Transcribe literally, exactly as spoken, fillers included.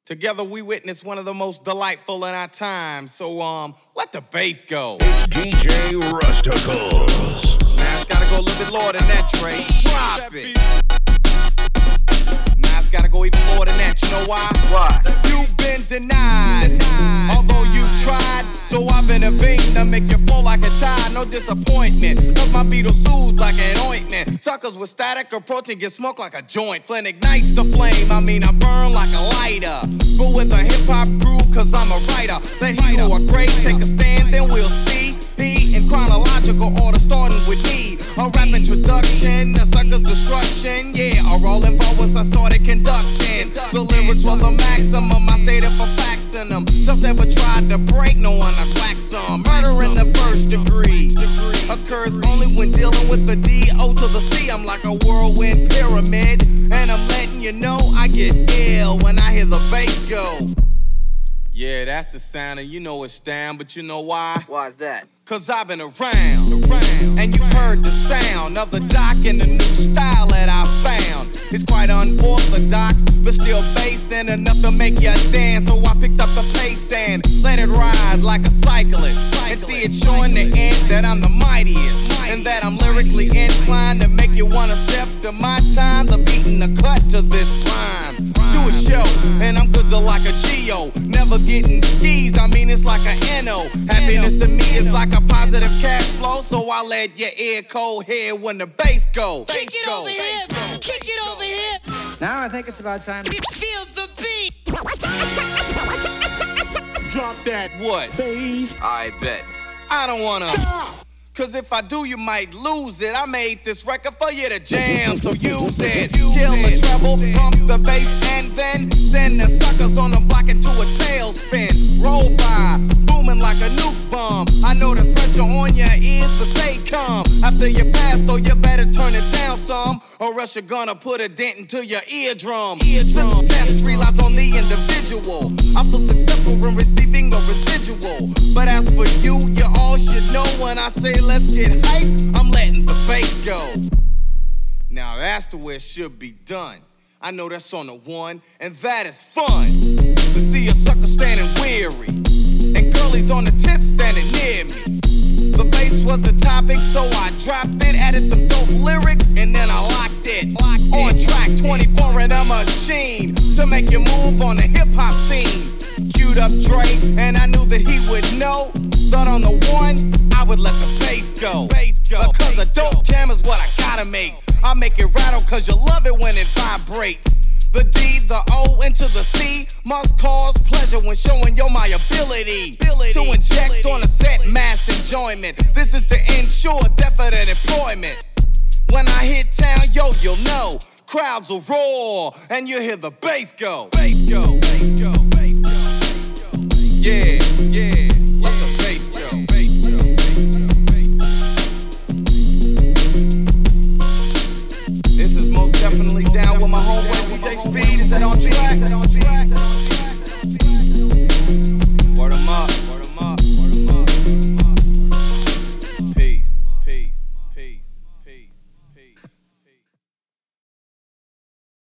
Together we witness one of the most delightful in our time. So, um, let the bass go. It's D J Rusticles. Now it's gotta go a little bit lower than that, Dre. Drop it. Now it's gotta go even lower than that. You know why? Why? You've been denied, although you've tried. So I've intervened to make you fall like a tide. No disappointment, cause my beetle soothes like an ointment. Suckers with static approaching get smoked like a joint. Flint ignites the flame, I mean I burn like a lighter. But with a hip-hop groove, cause I'm a writer. Let he who are great take a stand, then we'll see. He in chronological order, starting with me. A rap introduction, a sucker's destruction. Yeah, a rolling forwards I started conducting. The lyrics were the maximum, I stated for facts in them. Just never tried to break, no one I whack some. Murder in the first degree occurs only when dealing with the D O to the C. I'm like a whirlwind pyramid, and I'm letting you know I get ill when I hear the bass go. Yeah, that's the sound, and you know it's down, but you know why? Why's that? Cause I've been around, around, and you've heard the sound of the doc and the new style that I found. It's quite unorthodox, but still bassing enough to make you dance. So I picked up the pace and let it ride like a cyclist. And see it showing the end that I'm the mightiest, and that I'm lyrically inclined to make you wanna step to my time. The beat and the cut to this rhyme. Do a show, and I'm good to like a Geo. Never getting skeezed, I mean it's like an N O. Happiness to me is like a positive cash flow, so I let your ear cold hear when the bass go. Kick it over here, kick it over here. Now I think it's about time to feel the beat. Drop that What? bass. I bet. I don't wanna. Cause if I do, you might lose it. I made this record for you to jam, so use it. Kill the treble, pump the bass, and then send the suckers on the block into a tailspin. Roll by, booming like a nuke bomb. I know there's pressure on your ears, but stay calm. After you pass, though, you better turn it down some, or else you're gonna put a dent into your eardrum. eardrum. Success relies on the individual. I feel successful in receiving a residual. But as for you, you all should know when I say let's get hype, I'm letting the bass go. Now that's the way it should be done. I know that's on the one, and that is fun. To see a sucker standing weary, and girlies on the tip standing near me. The bass was the topic, so I dropped it, added some dope lyrics, and then I locked it. Locked on it. Track twenty-four in a machine to make you move on the hip-hop scene. Queued up Dre, and I knew that he would know. Thought on the one, I would let the bass go. Bass go. Cause a dope jam is what I gotta make. I make it rattle cause you love it when it vibrates. The D, the O, into the C must cause pleasure when showing yo my ability, ability to inject ability. On a set mass enjoyment. This is to ensure definite employment. When I hit town, yo, you'll know. Crowds will roar, and you hear the bass go. Bass go, bass go, bass go, bass go. Yeah, yeah.